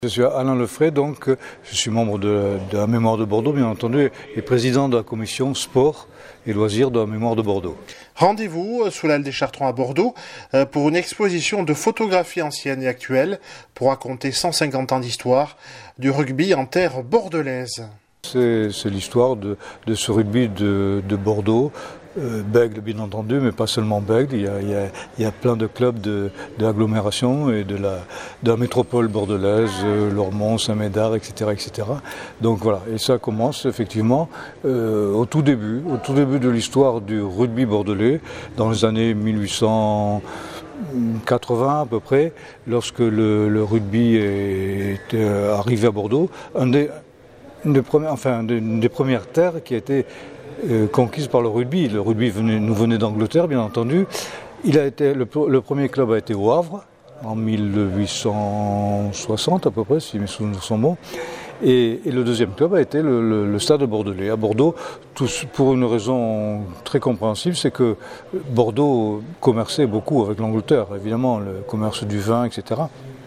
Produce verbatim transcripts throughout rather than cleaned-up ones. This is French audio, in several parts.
Je suis Alain Lefray, donc je suis membre de, de la Mémoire de Bordeaux, bien entendu, et président de la commission sport et loisirs de la Mémoire de Bordeaux. Rendez-vous sous l'aile des Chartrons à Bordeaux pour une exposition de photographies anciennes et actuelles pour raconter cent cinquante ans d'histoire du rugby en terre bordelaise. C'est, c'est l'histoire de, de ce rugby de, de Bordeaux, euh, Bègles bien entendu, mais pas seulement Bègles. Il y a, il y a, il y a plein de clubs de, de l'agglomération et de la, de la métropole bordelaise, euh, Lormont, Saint-Médard, et cetera, et cetera. Donc voilà, et ça commence effectivement euh, au tout début, au tout début de l'histoire du rugby bordelais, dans les années mille huit cent quatre-vingts à peu près, lorsque le, le rugby est, est arrivé à Bordeaux. Un des, Une des, premières, enfin, une des premières terres qui a été euh, conquise par le rugby. Le rugby venait, nous venait d'Angleterre, bien entendu. Il a été, le, le premier club a été au Havre, en mille huit cent soixante à peu près, si mes souvenirs sont bons. Et, et le deuxième club a été le, le, le Stade Bordelais. À Bordeaux, tout, pour une raison très compréhensible, c'est que Bordeaux commerçait beaucoup avec l'Angleterre, évidemment, le commerce du vin, et cetera.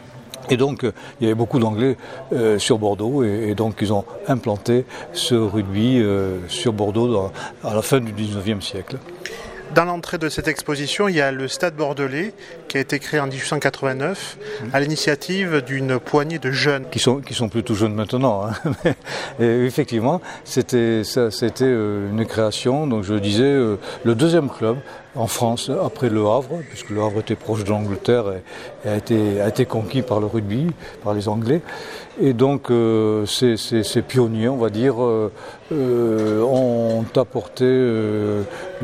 Et donc, euh, il y avait beaucoup d'Anglais euh, sur Bordeaux, et, et donc ils ont implanté ce rugby euh, sur Bordeaux dans, à la fin du dix-neuvième siècle. Dans l'entrée de cette exposition, il y a le Stade Bordelais qui a été créé en dix-huit cent quatre-vingt-neuf mmh. à l'initiative d'une poignée de jeunes. Qui sont, qui sont plutôt jeunes maintenant. Hein. Et effectivement, c'était, ça, c'était une création, donc je le disais, euh, le deuxième club en France, après le Havre, puisque le Havre était proche de l'Angleterre et, et a, été, a été conquis par le rugby, par les Anglais. Et donc euh, ces, ces, ces pionniers, on va dire, euh, euh, ont apporté euh,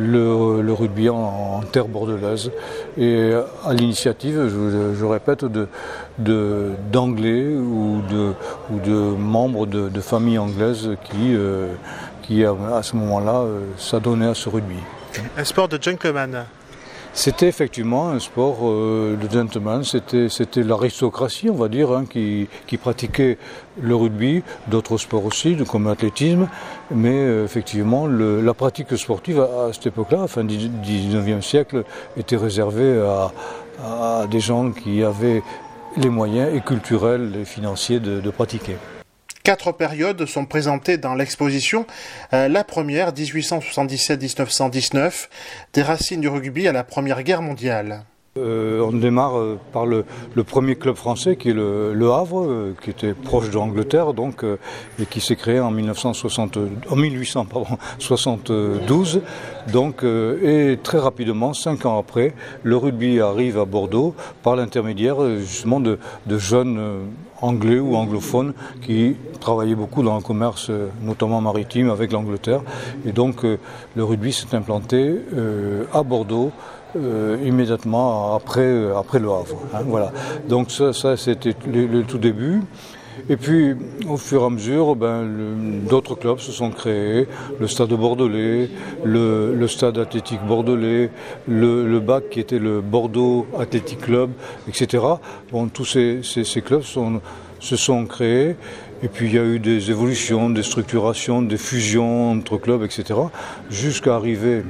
le, le rugby en, en terre bordelaise. Et à l'initiative, je, je répète, de, de, d'Anglais ou de, ou de membres de, de familles anglaises qui, euh, qui à ce moment-là, euh, s'adonnaient à ce rugby. Un sport de gentleman. C'était effectivement un sport euh, de gentleman, c'était, c'était l'aristocratie, on va dire, hein, qui, qui pratiquait le rugby, d'autres sports aussi, comme l'athlétisme, mais euh, effectivement, le, la pratique sportive à, à cette époque-là, à fin du dix-neuvième siècle, était réservée à, à des gens qui avaient les moyens et culturels et financiers de, de pratiquer. Quatre périodes sont présentées dans l'exposition. Euh, la première, dix-huit cent soixante-dix-sept à dix-neuf cent dix-neuf, des racines du rugby à la Première Guerre mondiale. Euh, on démarre euh, par le, le premier club français qui est le, le Havre, euh, qui était proche de l'Angleterre, donc, euh, et qui s'est créé en, mille neuf cent soixante, en mille huit cent soixante-douze. Donc, euh, et très rapidement, cinq ans après, le rugby arrive à Bordeaux par l'intermédiaire justement de, de jeunes euh, anglais ou anglophones qui travaillaient beaucoup dans le commerce, euh, notamment maritime, avec l'Angleterre. Et donc, euh, le rugby s'est implanté euh, à Bordeaux. Euh, immédiatement après, euh, après le Havre. Hein, voilà. Donc ça, ça c'était le, le tout début. Et puis, au fur et à mesure, ben, le, d'autres clubs se sont créés. Le Stade Bordelais, le, le Stade Athlétique Bordelais, le, le B A C qui était le Bordeaux Athletic Club, et cetera. Bon, tous ces, ces, ces clubs sont, se sont créés. Et puis il y a eu des évolutions, des structurations, des fusions entre clubs, et cetera. Jusqu'à arriver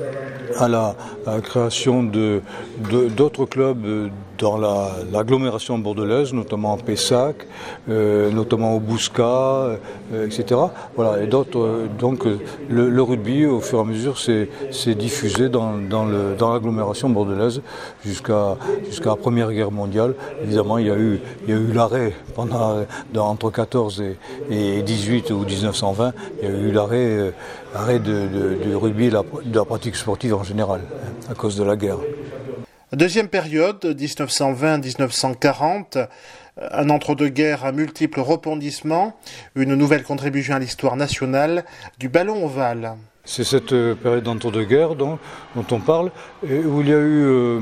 à la, à la création de, de, d'autres clubs dans la, l'agglomération bordelaise, notamment Pessac, euh, notamment au Bouscat, euh, et cetera. Voilà, et d'autres, euh, donc le, le rugby, au fur et à mesure, s'est, s'est diffusé dans, dans, le, dans l'agglomération bordelaise jusqu'à, jusqu'à la Première Guerre mondiale. Évidemment, il y a eu, il y a eu l'arrêt pendant, dans, entre quatorze et, et dix-huit ou dix-neuf cent vingt, il y a eu l'arrêt, euh, l'arrêt de, de, du rugby et de la, de la pratique sportive en général, hein, à cause de la guerre. Deuxième période, dix-neuf cent vingt à dix-neuf cent quarante, un entre-deux-guerres à multiples rebondissements, une nouvelle contribution à l'histoire nationale du ballon ovale. C'est cette période d'entre-deux-guerres dont, dont on parle, et où il y a eu euh,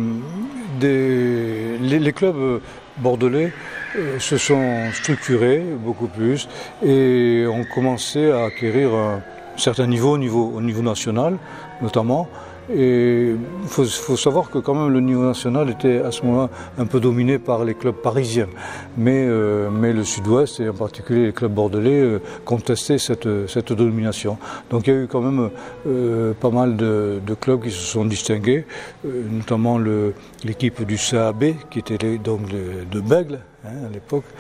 des, les, les clubs bordelais euh, se sont structurés beaucoup plus et ont commencé à acquérir un certain niveau au niveau, au niveau national, notamment. Et il faut, faut savoir que quand même le niveau national était à ce moment-là un peu dominé par les clubs parisiens. Mais, euh, mais le Sud-Ouest et en particulier les clubs bordelais euh, contestaient cette, cette domination. Donc il y a eu quand même euh, pas mal de, de clubs qui se sont distingués, euh, notamment le, l'équipe du C A B qui était les, donc de, de Bègles hein, à l'époque,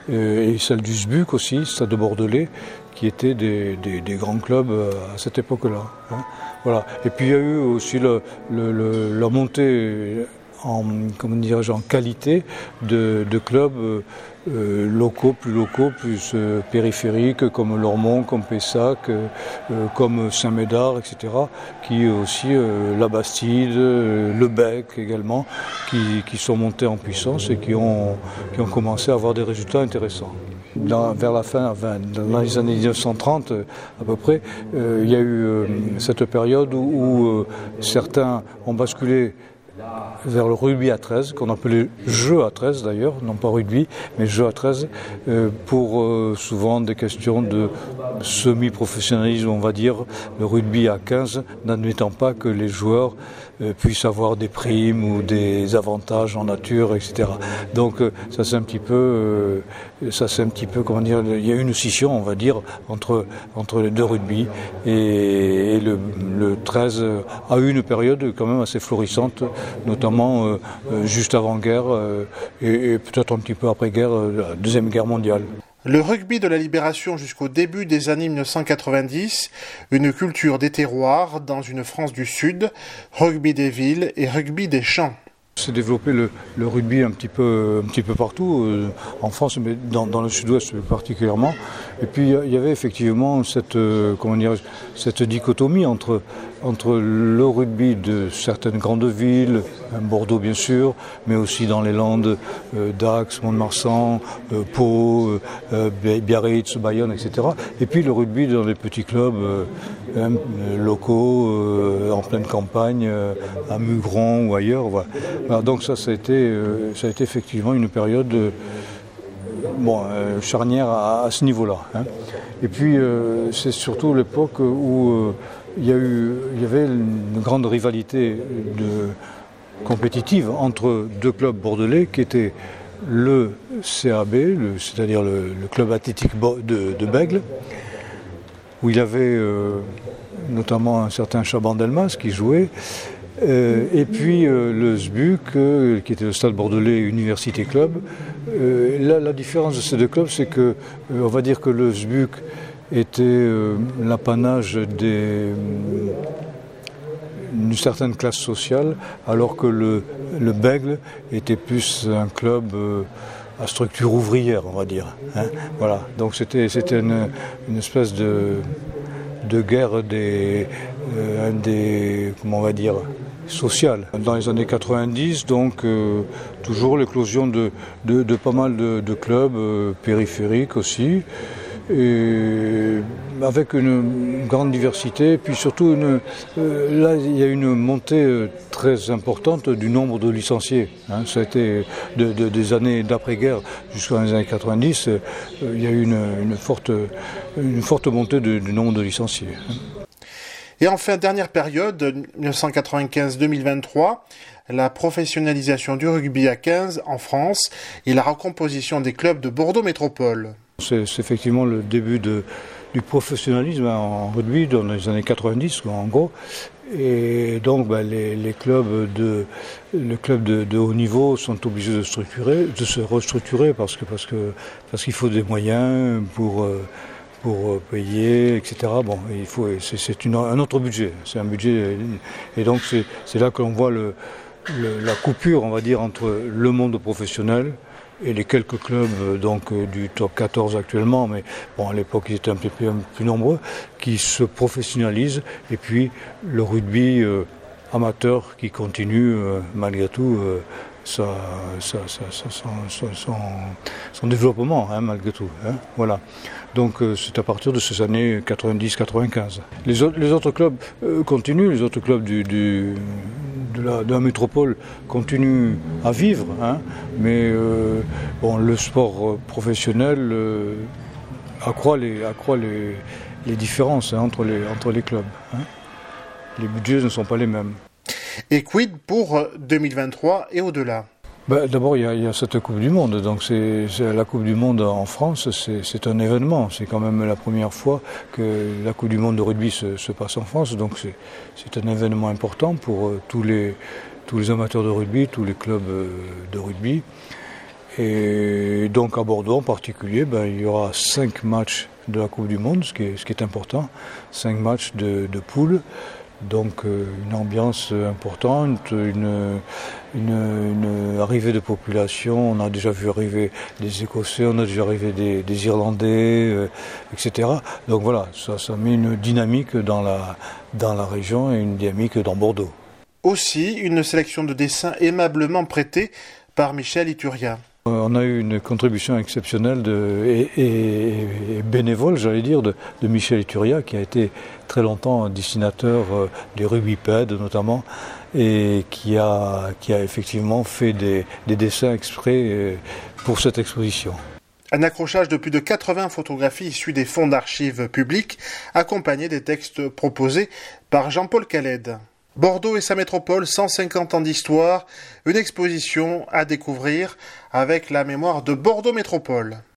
et celle du S B U C aussi, Stade de Bordelais, qui étaient des, des, des grands clubs à cette époque-là. Hein. Voilà. Et puis il y a eu aussi le, le, le, la montée en, comment dirais-je, en qualité de, de clubs euh, locaux, plus locaux, plus euh, périphériques, comme Lormont, comme Pessac, euh, comme Saint-Médard, et cetera, qui aussi, euh, la Bastide, euh, le Bec également, qui, qui sont montés en puissance et qui ont, qui ont commencé à avoir des résultats intéressants. Dans, vers la fin, enfin, dans les années mille neuf cent trente à peu près, euh, il y a eu euh, cette période où, où euh, certains ont basculé vers le rugby à treize, qu'on appelait jeu à treize d'ailleurs, non pas rugby, mais jeu à treize, euh, pour euh, souvent des questions de semi-professionnalisme, on va dire, le rugby à quinze, n'admettant pas que les joueurs euh, puissent avoir des primes ou des avantages en nature, et cetera. Donc euh, ça c'est un petit peu, euh, ça c'est un petit peu, comment dire, il y a une scission, on va dire, entre entre les deux rugby, et, et le, le treize a eu une période quand même assez florissante, notamment euh, juste avant-guerre euh, et, et peut-être un petit peu après-guerre, euh, la Deuxième Guerre mondiale. Le rugby de la Libération jusqu'au début des années mille neuf cent quatre-vingt-dix, une culture des terroirs dans une France du Sud, rugby des villes et rugby des champs. C'est développé le, le rugby un petit peu, un petit peu partout, euh, en France, mais dans, dans le sud-ouest particulièrement. Et puis il y avait effectivement cette, euh, comment dire, cette dichotomie entre, entre le rugby de certaines grandes villes, Bordeaux bien sûr, mais aussi dans les Landes, euh, Dax, Mont-de-Marsan, euh, Pau, euh, Biarritz, Bayonne, et cetera. Et puis le rugby dans les petits clubs euh, hein, locaux, euh, en pleine campagne, euh, à Mugron ou ailleurs. Voilà. Alors donc ça, ça a été, euh, ça a été effectivement une période euh, bon, euh, charnière à, à ce niveau-là. Hein. Et puis euh, c'est surtout l'époque où euh, il y a eu, il y avait une grande rivalité de, compétitive entre deux clubs bordelais qui étaient le C A B, le, c'est-à-dire le, le club athlétique de, de Bègle, où il y avait euh, notamment un certain Chaban Delmas qui jouait. Euh, et puis euh, le S B U C, euh, qui était le Stade Bordelais Université Club. Euh, là, la différence de ces deux clubs, c'est que, euh, on va dire que le S B U C était euh, l'apanage des, d'une certaine classe sociale, alors que le, le Bègle était plus un club euh, à structure ouvrière, on va dire. Hein. Voilà. Donc c'était, c'était une, une espèce de, de guerre des, euh, des, comment on va dire, sociale. Dans les années quatre-vingt-dix, donc euh, toujours l'éclosion de, de, de pas mal de, de clubs euh, périphériques aussi, et avec une grande diversité, puis surtout une, euh, là il y a une montée euh, très importante du nombre de licenciés. Hein. Ça a été de, de, des années d'après-guerre jusqu'aux années quatre-vingt-dix, euh, il y a eu une, une, forte, une forte montée de, du nombre de licenciés. Hein. Et enfin, dernière période, mille neuf cent quatre-vingt-quinze deux mille vingt-trois, la professionnalisation du rugby à quinze en France et la recomposition des clubs de Bordeaux Métropole. C'est, c'est effectivement le début de, du professionnalisme en rugby dans les années quatre-vingt-dix, en gros. Et donc ben, les, les clubs de les clubs de, de haut niveau sont obligés de structurer, de se restructurer parce que parce que parce qu'il faut des moyens pour euh, pour payer, et cetera. Bon, il faut, c'est, c'est une, un autre budget, c'est un budget, et donc c'est, c'est là que l'on voit le, le, la coupure, on va dire, entre le monde professionnel et les quelques clubs donc du top quatorze actuellement, mais bon, à l'époque ils étaient un peu plus, un peu plus nombreux, qui se professionnalisent, et puis le rugby euh, amateur qui continue euh, malgré tout euh, sa, sa, sa, sa, son, son, son développement, hein, malgré tout. Hein, voilà. Donc euh, c'est à partir de ces années quatre-vingt-dix quatre-vingt-quinze. Les autres, les autres clubs euh, continuent, les autres clubs du, du, de, la, de la métropole continuent à vivre, hein, mais euh, bon, le sport professionnel euh, accroît les, accroît les, les différences hein, entre, les, entre les clubs. Hein. Les budgets ne sont pas les mêmes. Et quid pour deux mille vingt-trois et au-delà? Ben, d'abord, il y, a, il y a cette Coupe du Monde. Donc, c'est, c'est la Coupe du Monde en France, c'est, c'est un événement. C'est quand même la première fois que la Coupe du Monde de rugby se, se passe en France. Donc, c'est, c'est un événement important pour euh, tous les, tous les amateurs de rugby, tous les clubs euh, de rugby. Et donc à Bordeaux en particulier, ben, il y aura cinq matchs de la Coupe du Monde, ce qui est, ce qui est important, cinq matchs de, de poule. Donc euh, une ambiance importante, une, une, une arrivée de population. On a déjà vu arriver des Écossais, on a déjà arrivé des, des Irlandais, euh, et cetera. Donc voilà, ça, ça met une dynamique dans la, dans la région et une dynamique dans Bordeaux. Aussi, une sélection de dessins aimablement prêtée par Michel Ituria. On a eu une contribution exceptionnelle de, et, et, et bénévole, j'allais dire, de, de Michel Ituria, qui a été très longtemps dessinateur euh, des rugbypèdes notamment, et qui a, qui a effectivement fait des, des dessins exprès euh, pour cette exposition. Un accrochage de plus de quatre-vingts photographies issues des fonds d'archives publiques, accompagné des textes proposés par Jean-Paul Khaled. Bordeaux et sa métropole, cent cinquante ans d'histoire, une exposition à découvrir avec la mémoire de Bordeaux Métropole.